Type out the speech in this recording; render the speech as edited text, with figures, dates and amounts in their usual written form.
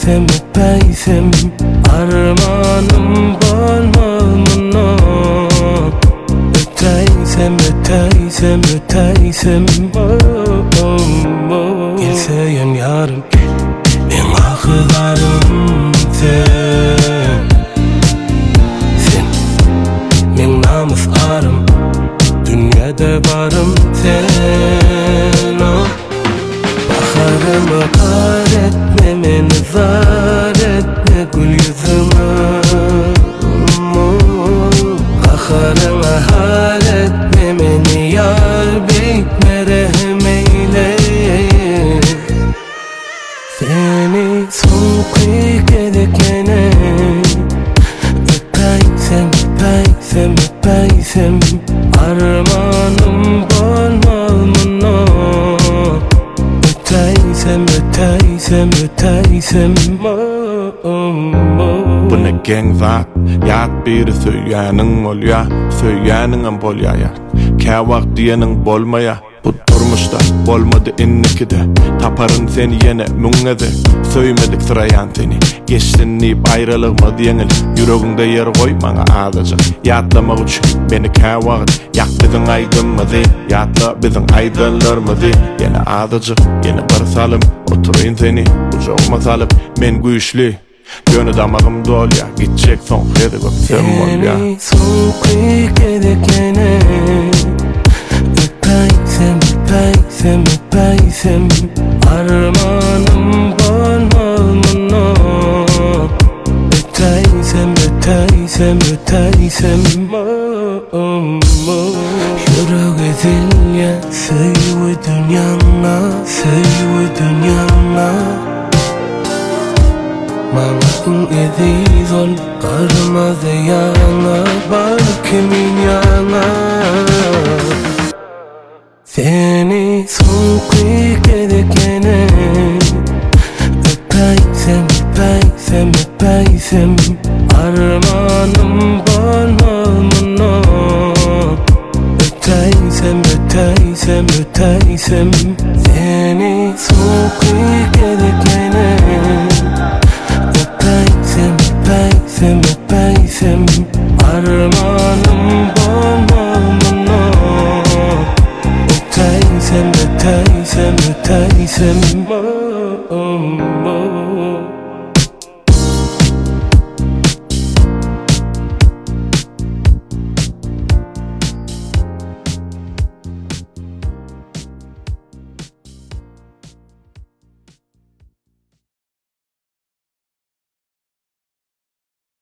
öpeysim armanım bolmalıno. Öteysem Gelseyen yarım ben akılarım sen men namus arım dünyada varım sen baharıma kar etme meni zar etme gül yüzüme baharıma hal etme meni yar bitme rehm eyle seni son kıyık edekmene öpeysem armanım bolmalıno. Öteysem Bu ne gang zat yat biri söyyanın olya söyyanın bolya ya kavak diyenin bolmaya bu durmuşta bolmadı innikide taparın seni yine müngede söymedik sırayan seni geçtin deyip ayrılığıma diyenil yüreğinde yer koy bana adaca yatlamak için beni kavak yak bizim aydınmadı yatla bizim aydınlarmadı yine adaca yine barsalım oturayım seni ucağıma salıp men güçlü gönü damağım dol ya gidecek son kredi göksem ol ya seni son kıyık edekmene öpeysem armanım bolmalıno. Öteysem yürek edil ya söyle dünyana Mağın ediz ol karmaz yana bar kimin yana seni son kıyık edekene öpeysem